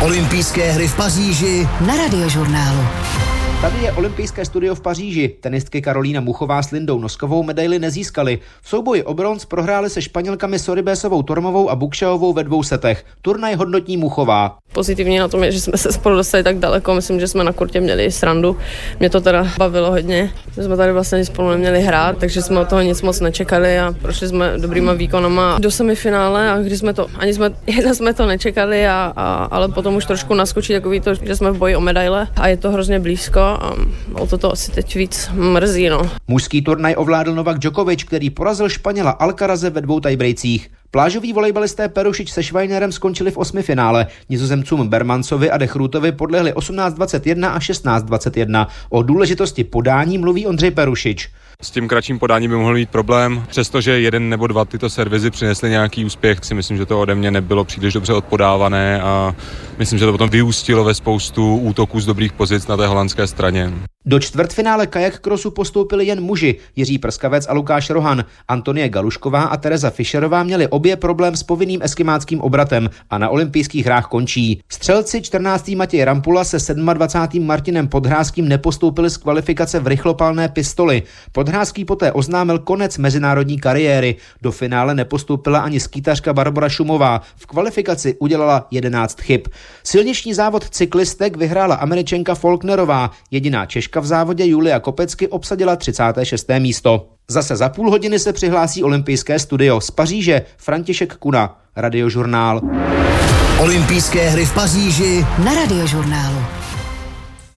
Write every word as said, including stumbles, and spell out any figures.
Olympijské hry v Paříži na Radiožurnálu. Tady je olympijské studio v Paříži. Tenistky Karolína Muchová s Lindou Noskovou medaili nezískaly. V souboji o bronz prohrály se Španělkami Sorribesovou Tormovou a Bukšaovou ve dvou setech. Turnaj hodnotí Muchová. Pozitivní na tom je, že jsme se spolu dostali tak daleko. Myslím, že jsme na kurtě měli srandu. Mě to teda bavilo hodně. My jsme tady vlastně spolu neměli hrát, takže jsme od toho nic moc nečekali a prošli jsme dobrýma výkonama do semifinále, a když jsme to, ani jsme, jedna jsme to nečekali, a, a, ale potom už trošku naskočí takový to, že jsme v boji o medaile a je to hrozně blízko a o to to asi teď víc mrzí. No. Mužský turnaj ovládl Novak Djokovic, který porazil Španěla Alcaraze ve dvou tiebreakcích. Plážoví volejbalisté Perušič se Švajnerem skončili v osmifinále. Nizozemcům Bermancovi a Dechrutovi podlehli osmnáct dvacet jedna a šestnáct dvacet jedna. O důležitosti podání mluví Ondřej Perušič. S tím kratším podáním by mohl mít problém, přestože jeden nebo dva tyto servizy přinesly nějaký úspěch, si myslím, že to ode mě nebylo příliš dobře odpodávané a myslím, že to potom vyústilo ve spoustu útoků z dobrých pozic na té holandské straně. Do čtvrtfinále kajak krosu postoupili jen muži. Jiří Prskavec a Lukáš Rohan. Antonie Galušková a Tereza Fischerová měli obě problém s povinným eskimáckým obratem a na olympijských hrách končí. Střelci čtrnáctý Matěj Rampula se dvacátým sedmým Martinem Podhráským nepostoupili z kvalifikace v rychlopalné pistoli. Podhráský poté oznámil konec mezinárodní kariéry. Do finále nepostoupila ani skýtařka Barbora Šumová. V kvalifikaci udělala jedenáct chyb. Silniční závod cyklistek vyhrála Američanka Faulknerová. Jediná Češka v závodě Julia Kopecky obsadila třicáté šesté místo. Zase za půl hodiny se přihlásí olympijské studio z Paříže František Kuna, Radiožurnál. Olympijské hry v Paříži na Radiožurnálu.